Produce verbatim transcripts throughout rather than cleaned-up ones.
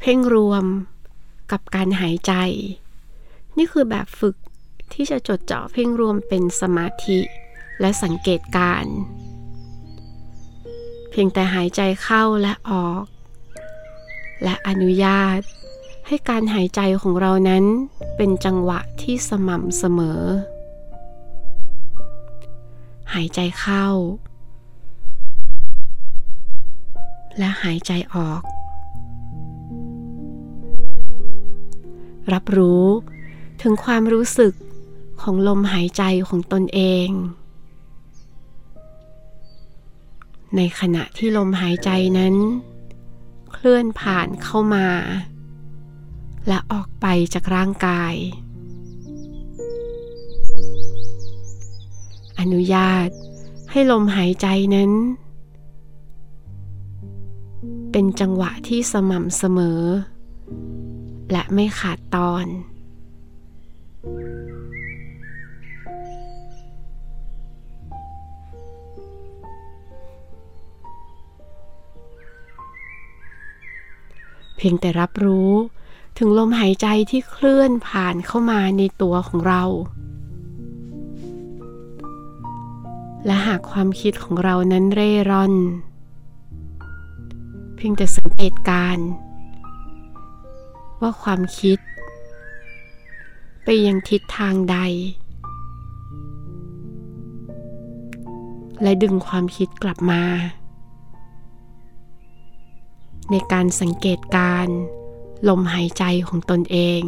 พ่งรวมกับการหายใจนี่คือแบบฝึกที่จะจดจ่อเพ่งรวมเป็นสมาธิและสังเกตการณ์เพียงแต่หายใจเข้าและออกและอนุญาตให้การหายใจของเรานั้นเป็นจังหวะที่สม่ำเสมอหายใจเข้าและหายใจออกรับรู้ถึงความรู้สึกของลมหายใจของตนเองในขณะที่ลมหายใจนั้นเคลื่อนผ่านเข้ามาและออกไปจากร่างกายอนุญาตให้ลมหายใจนั้นเป็นจังหวะที่สม่ำเสมอและไม่ขาดตอนเพียงแต่รับรู้ถึงลมหายใจที่เคลื่อนผ่านเข้ามาในตัวของเราและหากความคิดของเรานั้นเร่ร่อนเพียงแต่สังเกตการณ์ว่าความคิดไปยังทิศทางใดและดึงความคิดกลับมาในการสังเกตการณ์ลมหายใจของตนเอง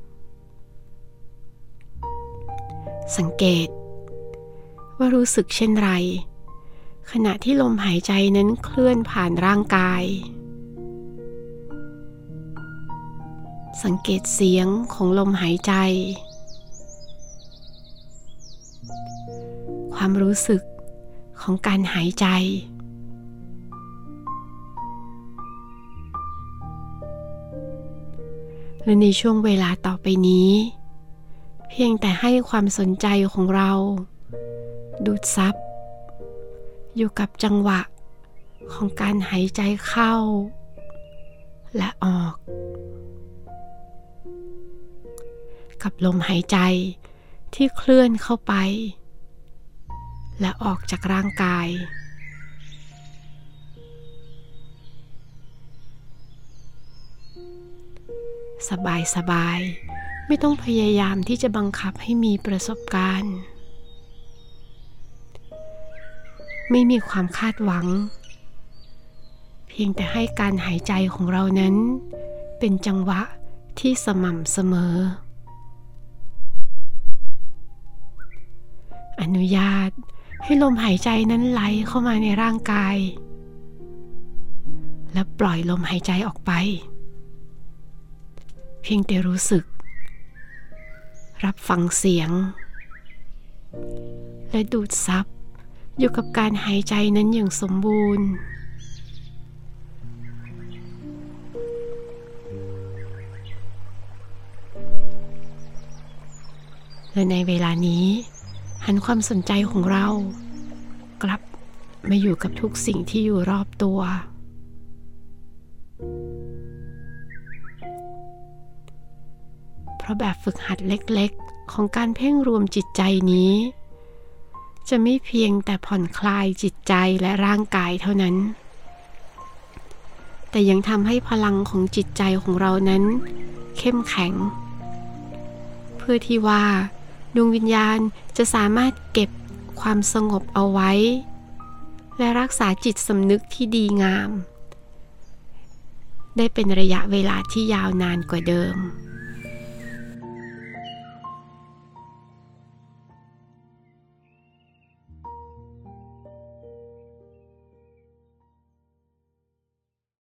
สังเกตว่ารู้สึกเช่นไรขณะที่ลมหายใจนั้นเคลื่อนผ่านร่างกายสังเกตเสียงของลมหายใจความรู้สึกของการหายใจและในช่วงเวลาต่อไปนี้เพียงแต่ให้ความสนใจของเราดูดซับอยู่กับจังหวะของการหายใจเข้าและออกกับลมหายใจที่เคลื่อนเข้าไปและออกจากร่างกายสบายสบายไม่ต้องพยายามที่จะบังคับให้มีประสบการณ์ไม่มีความคาดหวังเพียงแต่ให้การหายใจของเรานั้นเป็นจังหวะที่สม่ำเสมออนุญาตให้ลมหายใจนั้นไหลเข้ามาในร่างกายและปล่อยลมหายใจออกไปเพียงแต่รู้สึกรับฟังเสียงและดูดซับอยู่กับการหายใจนั้นอย่างสมบูรณ์และในเวลานี้หันความสนใจของเรากลับมาอยู่กับทุกสิ่งที่อยู่รอบตัวเพราะแบบฝึกหัดเล็กๆของการเพ่งรวมจิตใจนี้จะไม่เพียงแต่ผ่อนคลายจิตใจและร่างกายเท่านั้นแต่ยังทำให้พลังของจิตใจของเรานั้นเข้มแข็งเพื่อที่ว่าดวงวิญญาณจะสามารถเก็บความสงบเอาไว้และรักษาจิตสำนึกที่ดีงามได้เป็นระยะเวลาที่ยาวนานกว่าเดิม